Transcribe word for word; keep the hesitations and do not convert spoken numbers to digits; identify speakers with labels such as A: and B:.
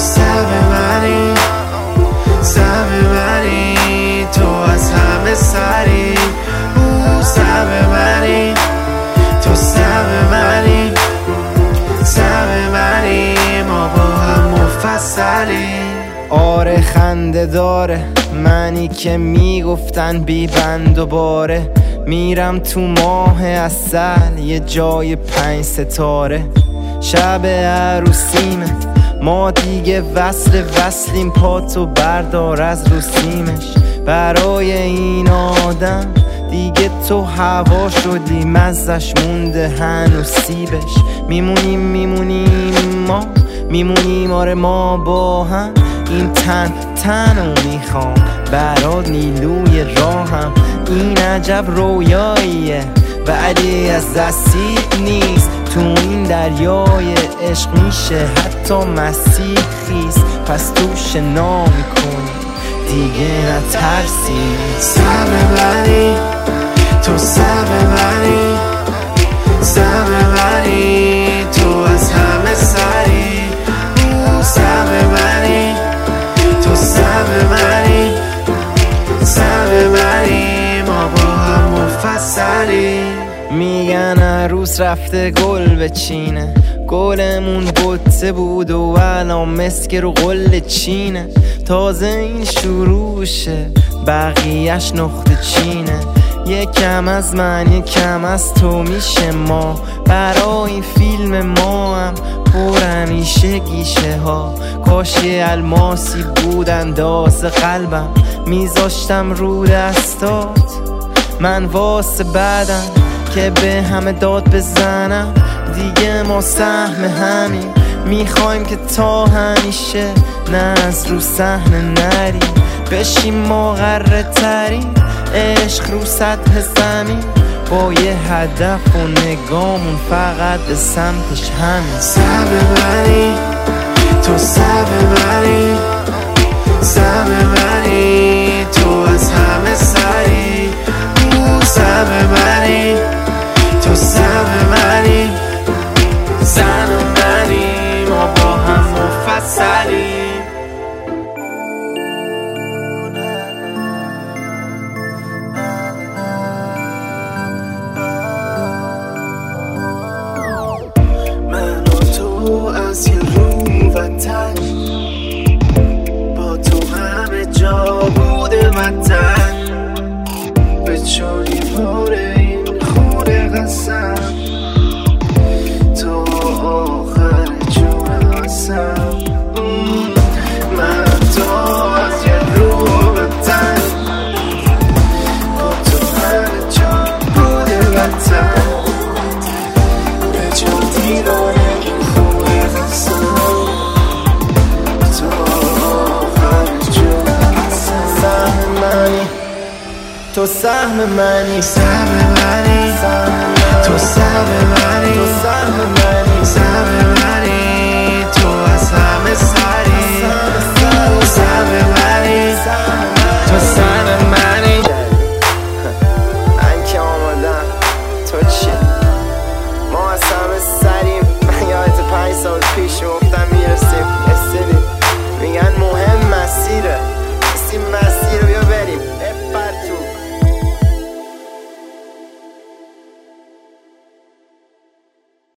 A: سهم منی، سهم منی، تو از همه سری. او سهم منی، تو سهم منی، سهم منی، ما با هم مفصلی.
B: آره خنده داره منی که میگفتن بی بند و باره، میرم تو ماه عسل یه جای پنج ستاره. شب عروسیمه ما دیگه وصل وصلیم، پاتو بردار از رو سیمش. برای این آدم دیگه تو هوا شدی، مزش مونده هنوز سیبش. میمونیم میمونیم ما میمونیم، آره ما با هم. این تن تنو میخوام برات نیلوی راهم. این عجب رویاییه ولی از دستیت نیست، تو این دریای عشق میشه حتی مسیح خیست. پس تو شنا میکنی دیگه نترسی.
A: سهم منی، تو سهم منی، سهم منی، تو از همه سری. او سهم منی، تو سهم منی، سهم منی، ما با هم مفصلی.
B: میگن عروس رفته گل بچینه، گلمون بوته بود و الان مسک رو قل چینه. تازه این شروعشه بقیهش نقطه چینه. یکم از من یکم از تو میشه ما، برای این فیلم ما هم پر همیشه گیشه ها. کاش یه الماسی بود انداز قلبم، میذاشتم رو دستات من واسه بعدم که به همه داد بزنم. دیگه ما سهم همین، میخوایم که تا همیشه نه از رو صحنه نریم، بشیم ما غره ترین. عشق رو سطح زمین با یه هدف و نگامون فقط به سمتش همین.
A: سهم منی، تو سهم منی، سهم منی، تو از همه سری. او سهم منی، تو سهم منی، سهم منی، ما با هم مفصلی. من و تو از یه رو وطن، با تو همه جا بوده وطن. به چونی پر این خونه قسم، تو آخر جون قسم. من تو از یه رو وطن، با تو همه جا بوده وطن. به چونی پر این خونه قسم، تو آخر جون قسم.
B: سهم منی، تو سهم منی،
A: سهم منی، تو سهم منی،
B: تو سهم